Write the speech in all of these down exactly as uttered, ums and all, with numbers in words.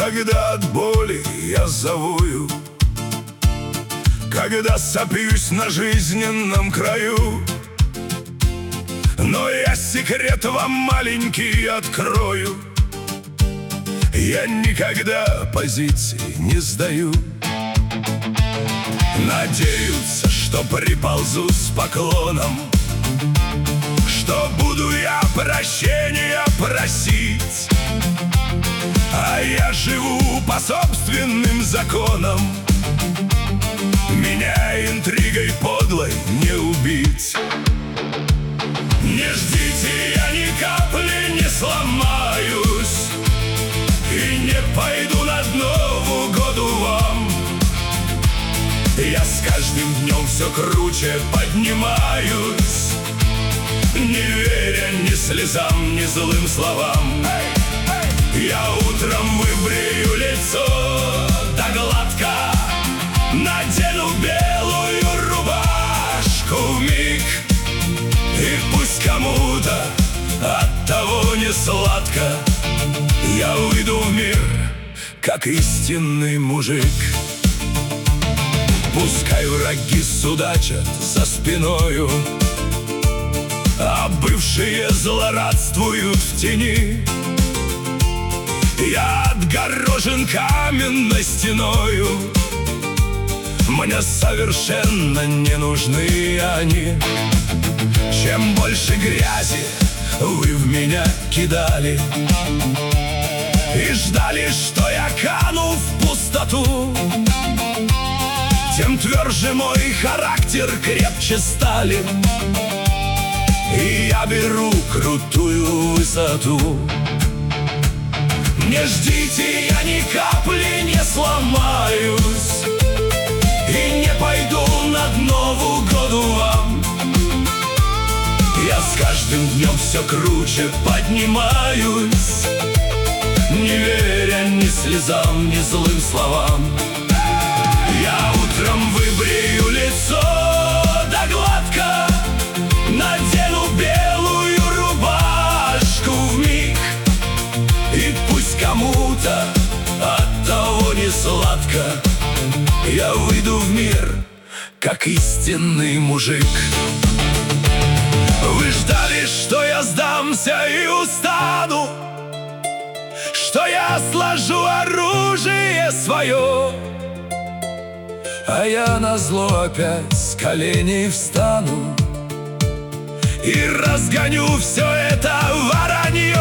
когда от боли я завою, когда сопьюсь на жизненном краю. Но я секрет вам маленький открою: я никогда позиции не сдаю. Надеются, что приползу с поклоном, что буду я прощения просить. А я живу по собственным законам, меня интригой подлой не убить. Не ждите, я ни капли не сломаюсь и не пойду на дно в угоду вам. Я с каждым днем все круче поднимаюсь, не веря ни слезам, ни злым словам. Я утром выбрею лицо да гладко, надену белую рубашку вмиг. И пусть кому-то от того не сладко, я выйду в мир, как истинный мужик. Пускай враги судачат за спиною, а бывшие злорадствуют в тени. Я отгорожен каменной стеною, мне совершенно не нужны они. Чем больше грязи вы в меня кидали и ждали, что я кану в пустоту, тем тверже мой характер, крепче стали, и я беру крутую высоту. Не ждите, я ни капли не сломаюсь и не пойду на дно в угоду вам. Я с каждым днем все круче поднимаюсь, не веря ни слезам, ни злым словам. Я утром выбрею лицо да гладко, надену белую рубашку вмиг. И пусть кому-то от того не сладко, я выйду в мир, как истинный мужик. Вы ждали, что я сдамся и устану, что я сложу оружие свое, а я назло опять с коленей встану и разгоню все это воронье.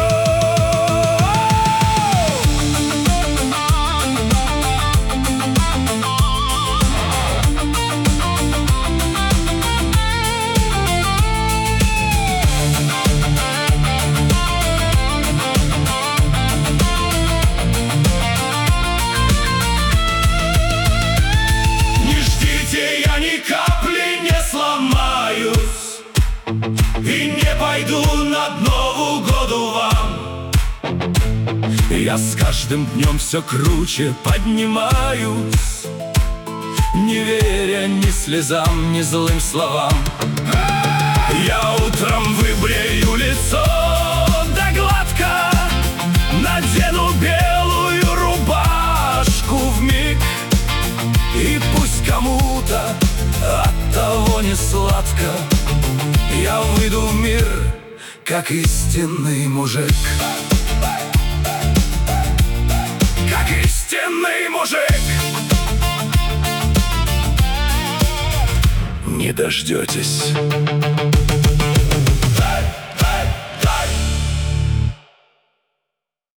И не пойду на дно в угоду вам. Я с каждым днем все круче поднимаюсь, не веря ни слезам, ни злым словам. Я утром выбрею лицо да гладко, надену белую рубашку вмиг. И пусть кому-то от того не сладко, я выйду в мир, как истинный мужик. Как истинный мужик. Не дождетесь.